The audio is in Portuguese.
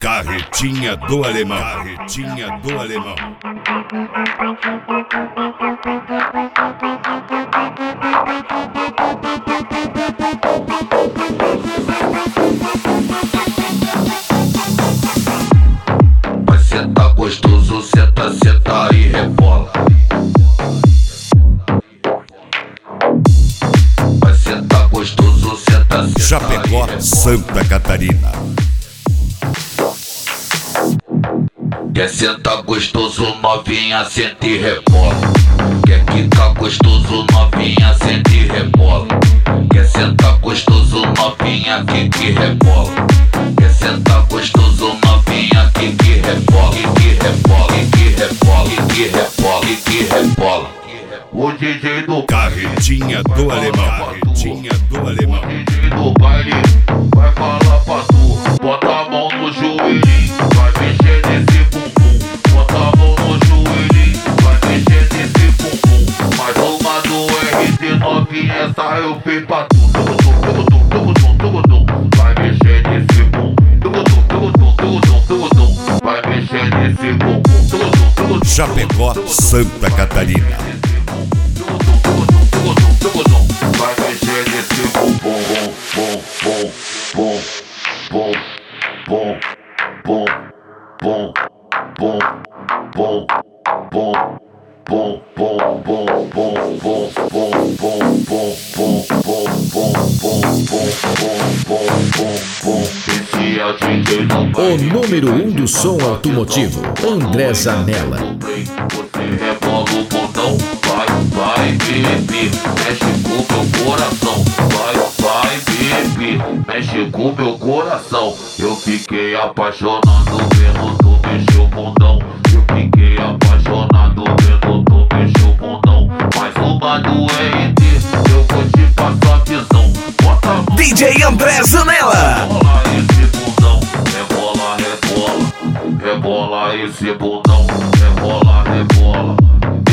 Carretinha do Alemão. Carretinha do Alemão. Vai sentar gostoso, senta, senta e rebola. Vai sentar gostoso, senta, senta Chapecó, Santa Catarina. Quer sentar gostoso, novinha, senta e rebola. Quer quicar gostoso, novinha, senta e rebola. Quer sentar gostoso, novinha, que rebola. Quer sentar gostoso, novinha, que rebola. Que rebola, que rebola, que rebola, que rebola. O DJ do Carretinha do Alemão. Carretinha do Alemão. O DJ do baile vai falar pra tu. Bota a mão no joelhinho, vai mexer nesse bumbum. Bota a mão no joelhinho, vai mexer nesse bumbum. Mais uma do RT novinha, essa eu fiz pra tu. Vai mexer nesse bumbum. Vai mexer nesse bumbum. Chapecó, Santa Catarina. Vai mexer nesse bumbum, bom, bom, bom, bom, bom, bom, bom, bom, bom, bom, bom, bom, bom, bom, bom, O número 1 do som automotivo, André Zanella. Você rebola o botão, vai, bebê, mexe com meu coração, vai, bebê, mexe com meu coração. Eu fiquei apaixonado vendo tu mexer o bundão. Eu fiquei apaixonado vendo tu mexer o bundão. Mais uma do RT, eu vou te passar a visão. Bota a mão, DJ André Zanella. rebola esse bundão, rebola, rebola, rebola esse bundão, rebola, rebola.